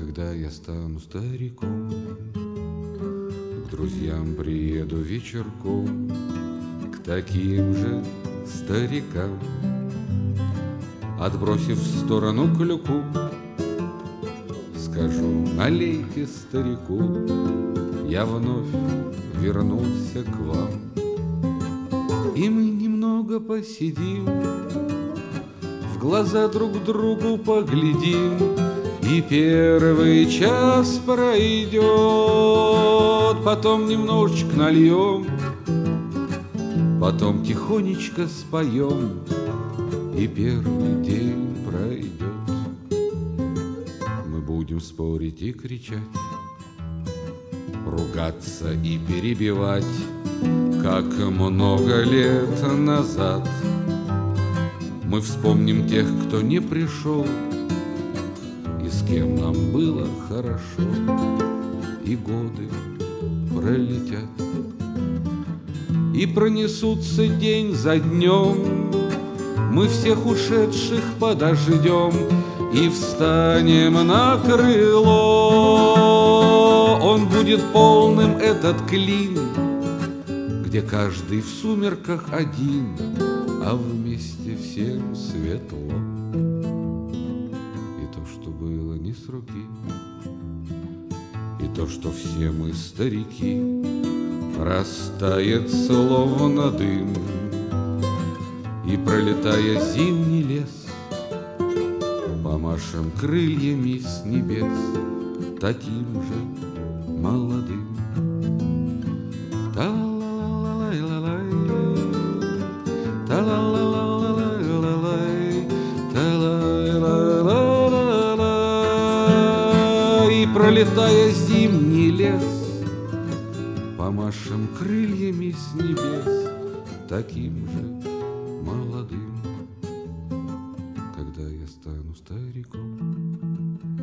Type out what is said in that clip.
Когда я стану стариком, к друзьям приеду вечерком, к таким же старикам, отбросив в сторону клюку, скажу: налейте старику, я вновь вернулся к вам. И мы немного посидим, в глаза друг другу поглядим, и первый час пройдет, потом немножечко нальем, потом тихонечко споем, и первый день пройдет. Мы будем спорить и кричать, ругаться и перебивать, как много лет назад. Мы вспомним тех, кто не пришел, и с кем нам было хорошо, и годы пролетят, и пронесутся день за днем. Мы всех ушедших подождем и встанем на крыло. Он будет полным, этот клин, где каждый в сумерках один, а вместе всем светло. И то, что было не с руки, и то, что все мы старики, растает словно дым, и, пролетая зимний лес, помашем крыльями с небес таким же молодым. И, пролетая зимний лес, помашем крыльями с небес таким же молодым. Когда я стану стариком,